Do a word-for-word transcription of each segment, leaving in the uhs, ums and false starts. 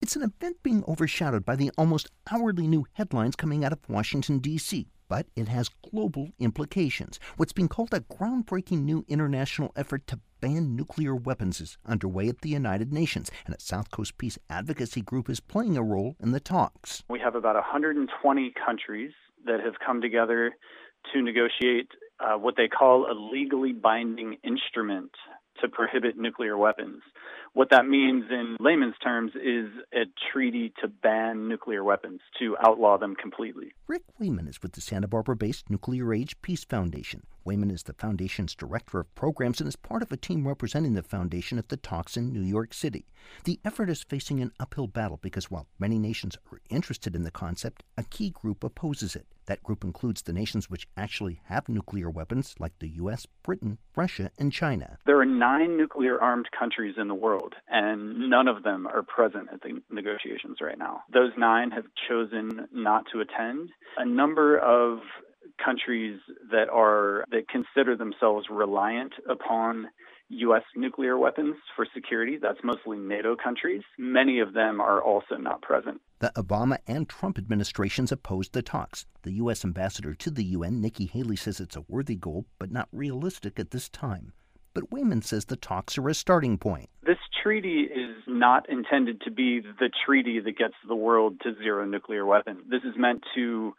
It's an event being overshadowed by the almost hourly new headlines coming out of Washington, D C, but it has global implications. What's being called a groundbreaking new international effort to ban nuclear weapons is underway at the United Nations, and a South Coast peace advocacy group is playing a role in the talks. We have about one hundred twenty countries that have come together to negotiate uh, what they call a legally binding instrument to prohibit nuclear weapons. What that means in layman's terms is a treaty to ban nuclear weapons, to outlaw them completely. Rick Wayman is with the Santa Barbara-based Nuclear Age Peace Foundation. Wayman is the foundation's director of programs and is part of a team representing the foundation at the talks in New York City. The effort is facing an uphill battle because while many nations are interested in the concept, a key group opposes it. That group includes the nations which actually have nuclear weapons, like the U S, Britain, Russia, and China. There are nine nuclear-armed countries in the world, and none of them are present at the negotiations right now. Those nine have chosen not to attend. A number of countries that are that consider themselves reliant upon U S nuclear weapons for security, that's mostly NATO countries. Many of them are also not present. The Obama and Trump administrations opposed the talks. The U S ambassador to the U N, Nikki Haley, says it's a worthy goal, but not realistic at this time. But Wayman says the talks are a starting point. This treaty is not intended to be the treaty that gets the world to zero nuclear weapons. This is meant to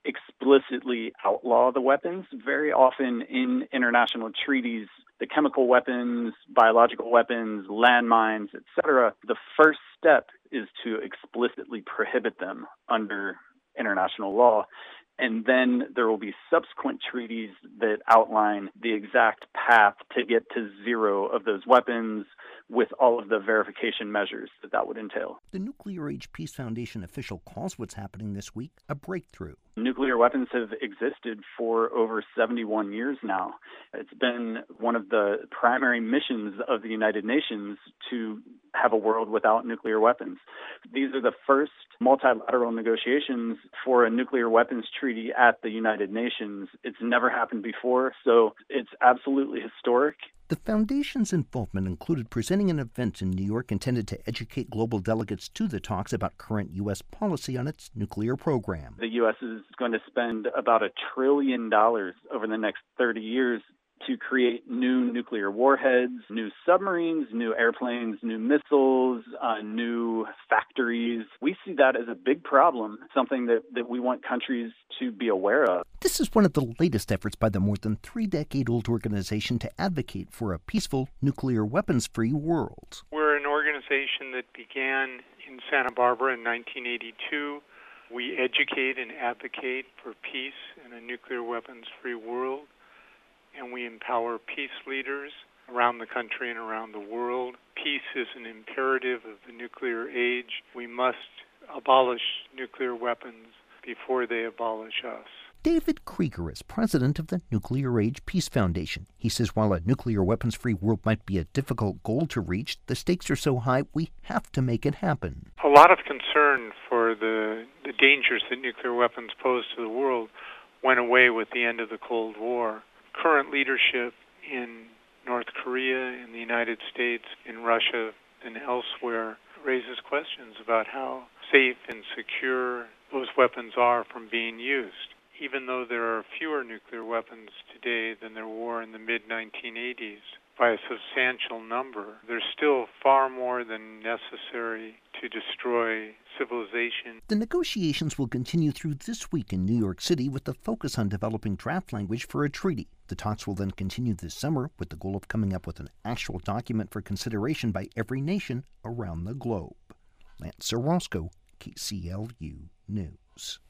explicitly outlaw the weapons. Very often in international treaties, the chemical weapons, biological weapons, landmines, et cetera, the first step is to explicitly prohibit them under international law. And then there will be subsequent treaties that outline the exact path to get to zero of those weapons with all of the verification measures that that would entail. The Nuclear Age Peace Foundation official calls what's happening this week a breakthrough. Nuclear weapons have existed for over seventy-one years now. It's been one of the primary missions of the United Nations to have a world without nuclear weapons. These are the first multilateral negotiations for a nuclear weapons treaty at the United Nations. It's never happened before, so it's absolutely historic. The foundation's involvement included presenting an event in New York intended to educate global delegates to the talks about current U S policy on its nuclear program. The U S is going to spend about a trillion dollars over the next thirty years to create new nuclear warheads, new submarines, new airplanes, new missiles, uh, new factories. We see that as a big problem, something that, that we want countries to be aware of. This is one of the latest efforts by the more than three-decade-old organization to advocate for a peaceful, nuclear weapons-free world. We're an organization that began in Santa Barbara in nineteen eighty-two. We educate and advocate for peace in a nuclear weapons-free world. And we empower peace leaders around the country and around the world. Peace is an imperative of the nuclear age. We must abolish nuclear weapons before they abolish us. David Krieger is president of the Nuclear Age Peace Foundation. He says while a nuclear weapons-free world might be a difficult goal to reach, the stakes are so high we have to make it happen. A lot of concern for the, the dangers that nuclear weapons pose to the world went away with the end of the Cold War. Current leadership in North Korea, in the United States, in Russia, and elsewhere raises questions about how safe and secure those weapons are from being used. Even though there are fewer nuclear weapons today than there were in the mid nineteen eighties, by a substantial number, there's still far more than necessary to destroy civilization. The negotiations will continue through this week in New York City with the focus on developing draft language for a treaty. The talks will then continue this summer with the goal of coming up with an actual document for consideration by every nation around the globe. Lance Orozco, K C L U News.